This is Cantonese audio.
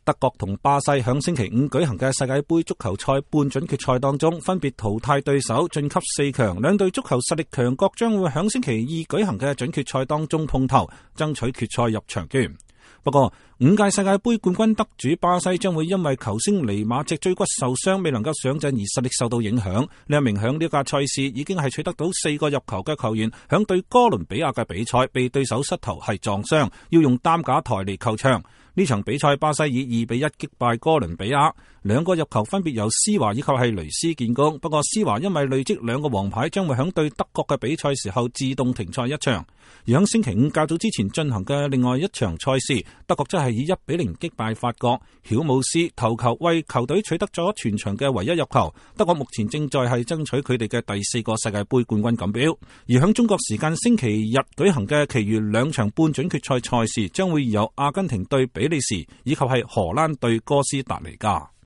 德國同巴西響星期五舉行嘅世界盃足球賽半準決賽當中，分別淘汰對手晉級4強。兩隊足球實力強國將會響星期二舉行嘅準決賽當中碰頭，爭取決賽入場券。不過，5屆世界盃冠軍得主巴西將會因為球星尼馬脊椎骨受傷，未能夠上陣而實力受到影響。呢一名響呢屆賽事已經係取得到4個入球嘅球員，響對哥倫比亞嘅比賽被對手膝頭係撞傷，要用擔架抬離球場。呢場比賽巴西以2-1擊敗哥倫比亞，2個入球分別由施華以及係雷斯建功。不過施華因為累積2個黃牌，將會響對德國嘅比賽時候自動停賽一場。而響星期五較早之前進行嘅另外一場賽事，德國則係以1-0擊敗法國，曉姆斯頭球為球隊取得咗全場嘅唯一入球。德國目前正在係爭取佢哋嘅第4個世界盃冠軍錦標。而響中國時間星期日舉行嘅其餘2場半準決賽賽事，將會由阿根廷對比利時以及係荷蘭對哥斯達黎加。